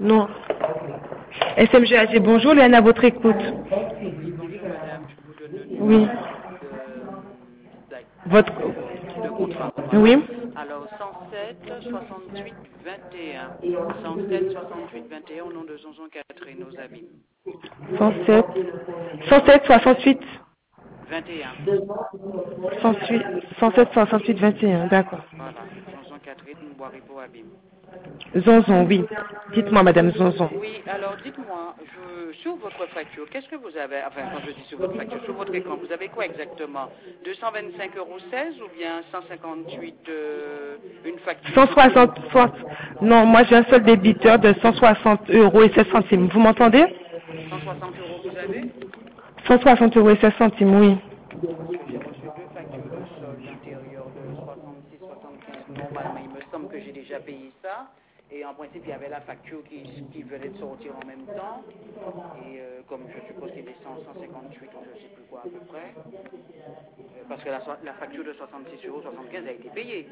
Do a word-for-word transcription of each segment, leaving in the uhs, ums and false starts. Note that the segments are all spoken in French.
Non. S M G A G, bonjour, Léane, à votre écoute. Oui, bonjour madame, je vous donne le Oui. numéro de, Votre... de contrat. Voilà. Oui. Alors cent sept soixante-huit vingt et un. cent sept soixante-huit vingt et un au nom de Zonzon Catherine nos abîmes. cent sept, cent sept, soixante-huit, vingt et un. cent huit, cent sept, soixante-huit, vingt et un, d'accord. Voilà. Zonzon Catherine, Boiry pour abîme. Zonzon, oui. Dites-moi, madame Zonzon. Oui, alors dites-moi, je, sur votre facture, qu'est-ce que vous avez, enfin quand je dis sur votre facture, sur votre écran, vous avez quoi exactement? deux cent vingt-cinq euros seize ou bien cent cinquante-huit, euh, une facture? cent soixante, soit... Non, moi j'ai un seul débiteur de cent soixante euros et seize centimes. Vous m'entendez? cent soixante euros vous avez? cent soixante euros et seize centimes, oui. Parce que j'ai reçu deux factures de solde intérieur de soixante-six soixante-quinze. Normalement, il me semble que j'ai déjà payé ça. Et en principe, il y avait la facture qui, qui venait de sortir en même temps. Et euh, comme je suppose qu'il est cent, cent cinquante-huit ou je ne sais plus quoi à peu près. euh, parce que la, so- la facture de soixante-six euros soixante-quinze a été payée.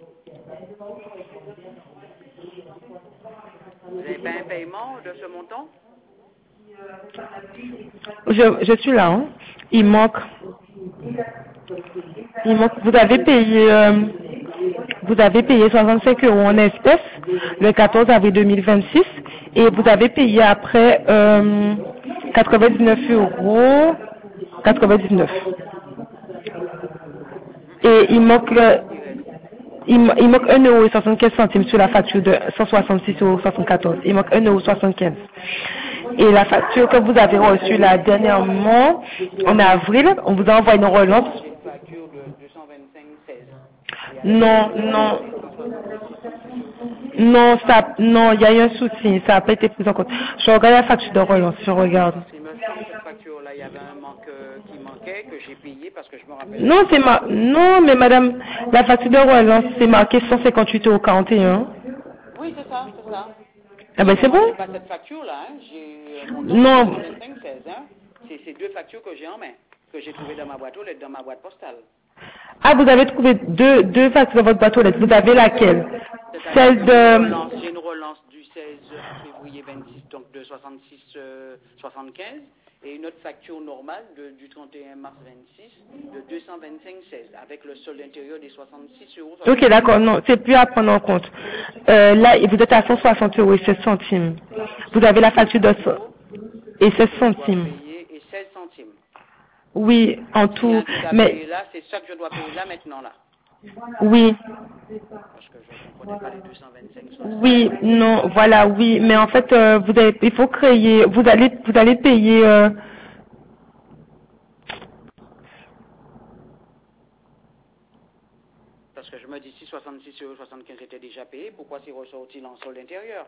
Vous n'avez pas un paiement de ce montant? Je, je suis là, hein. Il Oui. manque... Il manque... Vous avez payé... euh, Vous avez payé soixante-cinq euros en espèces le Comment? quatorze avril deux mille vingt-six et vous Comment? avez payé après euh, quatre-vingt-dix-neuf euros quatre-vingt-dix-neuf. Et il Alors, manque dites-moi le- ce qui reste. il, ma- il manque un euro et soixante-quinze centimes sur la facture de cent soixante-six euros soixante-quatorze. Il manque un euro soixante-quinze. Et la facture que vous avez reçue là dernièrement, en avril, on vous a envoyé une relance. J'ai une facture de deux cent vingt-cinq seize. Et à Non, l'intérieur, il y non. avait cent soixante-six euros soixante-quinze. Non, ça, non, il y a eu un souci, ça n'a pas été pris en compte. Je regarde la facture de relance, je regarde. Parce qu'il me semble que cette facture-là, il y avait un manque euh, qui manquait, que j'ai payé parce que je me rappelle Non, plus c'est quand. ma, non, mais madame, la facture de relance, c'est marqué cent cinquante-huit euros quarante et un. Oui, c'est ça, c'est ça. Ah Oui, ben mais c'est moi, bon? j'ai pas cette facture-là. Hein. J'ai un montant de Non. deux cent vingt-cinq seize. Hein. C'est ces deux factures que j'ai en main, que j'ai trouvées dans ma boîte aux lettres, dans ma boîte postale. Ah, vous avez trouvé deux, deux factures dans votre boîte aux lettres. Vous avez laquelle? C'est-à-dire Celle que j'ai une de, relance, j'ai une relance du seize février vingt-six, donc de soixante-six soixante-quinze, et une autre facture normale de- du trente et un mars vingt-six de deux cent vingt-cinq seize, avec le solde intérieur des soixante-six euros ok, soixante-quinze. d'accord, non, c'est plus à prendre en compte. Euh, là, vous êtes à cent soixante euros et seize centimes. Vous avez la facture de so- euros et seize que je dois centimes. payer et seize centimes. Oui, en Ce qu'il y a tout. un truc à Mais, payer là, c'est ça que je dois payer là maintenant là. oui. Parce que je ne comprenais pas les deux cent vingt-cinq Oui, soixante-quinze. non, voilà, oui, mais en fait, euh, vous avez, il faut créer, vous allez, vous allez payer, euh, Parce que je me dis si soixante-six euros soixante-quinze était déjà payé, pourquoi c'est ressorti en solde intérieur?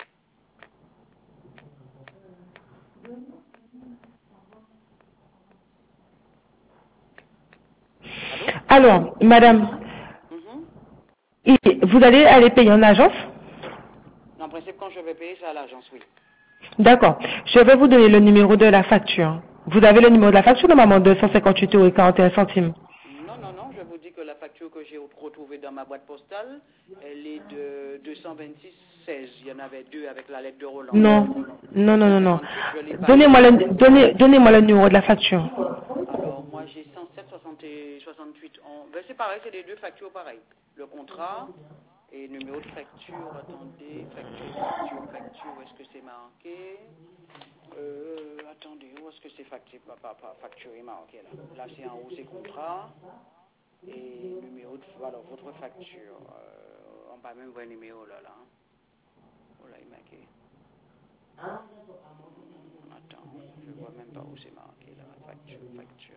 Allô? alors, madame, Mhm. et vous allez aller payer en agence? En principe, quand je vais payer, c'est à l'agence, oui. D'accord. Je vais vous donner le numéro de la facture. Vous avez le numéro de la facture, normalement, de cent cinquante-huit euros et quarante et un centimes. Non, non, non, je vous dis que la facture que j'ai retrouvée dans ma boîte postale, elle est de deux cent vingt-six seize. Il y en avait deux avec la lettre de relance. Non, non, Le non, non, non. cent cinquante-huit, je ne l'ai pas eu. Donnez-moi le, donnez, donnez-moi le numéro de la facture. Alors, moi, j'ai cent sept soixante-huit. En... Ben, c'est pareil, c'est les deux factures pareilles. Le contrat et le numéro de facture. Attendez, facture, facture, facture, où est-ce que c'est marqué? Euh, attendez, où est-ce que c'est facturé? Pas, pas, pas facturé marqué là. Là, c'est en haut, c'est contrat. Et numéro de... Alors, votre facture. Euh, on va même voir le numéro là, là. Oh là, il est marqué. Attends, je vois même pas où c'est marqué là. Facture, facture.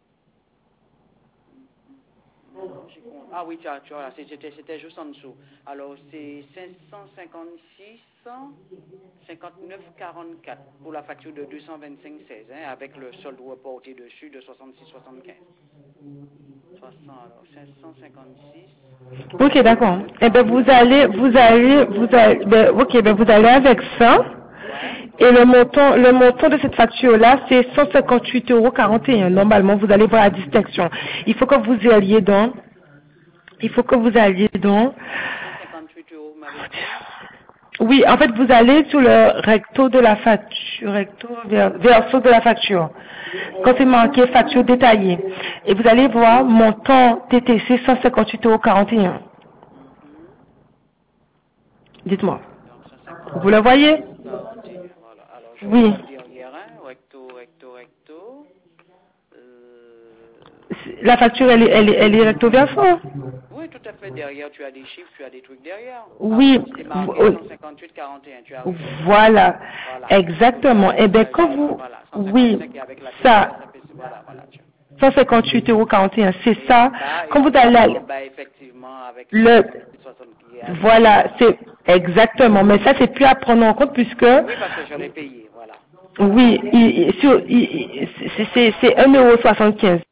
J'ai con- Ah oui, tiens, tu vois, là, c'était, c'était juste en dessous. Alors, c'est cinq cent cinquante-six, cinquante-neuf, quarante-quatre pour la facture de deux cent vingt-cinq seize, hein, avec le solde reporté dessus de soixante-six soixante-quinze. soixante, alors, cinq cent cinquante-six, Ok, d'accord. cinquante-neuf, Eh ben, vous quarante-quatre. allez, vous allez, vous allez, ben, ok, ben, vous allez avec ça. Ouais. Et le montant, le montant de cette facture-là, c'est cent cinquante-huit euros quarante et un. Normalement, vous allez voir la distinction. Il faut que vous y alliez dans, il faut que vous alliez dans, cent cinquante-huit euros, vous m'avez dit. Oui, en fait, vous allez sur le recto de la facture, recto, ver- verso de la facture. Quand c'est marqué facture détaillée. Et vous allez voir montant T T C cent cinquante-huit euros quarante et un. Dites-moi. Donc Vous le cent cinquante-huit voyez? euros quarante et un. Voilà. Alors je Oui. regarde derrière, hein, recto, recto, recto. Euh, La facture, elle est, elle est, elle est recto verso. Oui, tout à fait. Derrière, tu as des chiffres, tu as des trucs derrière. Ah Oui. oui, c'est Vous- marqué cent cinquante-huit quarante et un. Tu as raison. Voilà. Voilà. Exactement. Total, Eh bien, total, quand voilà, vous, voilà. oui, cent cinquante-cinq et avec la T V A, ça, ça fait, voilà, voilà, tiens. cent cinquante-huit euros quarante et un, c'est Et ça. en bas, Quand et vous en bas, allez, en bas, effectivement, avec cent le, cinquante-huit soixante qui est ajouté. voilà, c'est exactement. Mais ça, c'est plus à prendre en compte puisque, Oui, parce que je l'ai payé, voilà. oui, il- il- sur- il- il- c'est c'est- c'est un euro soixante-quinze.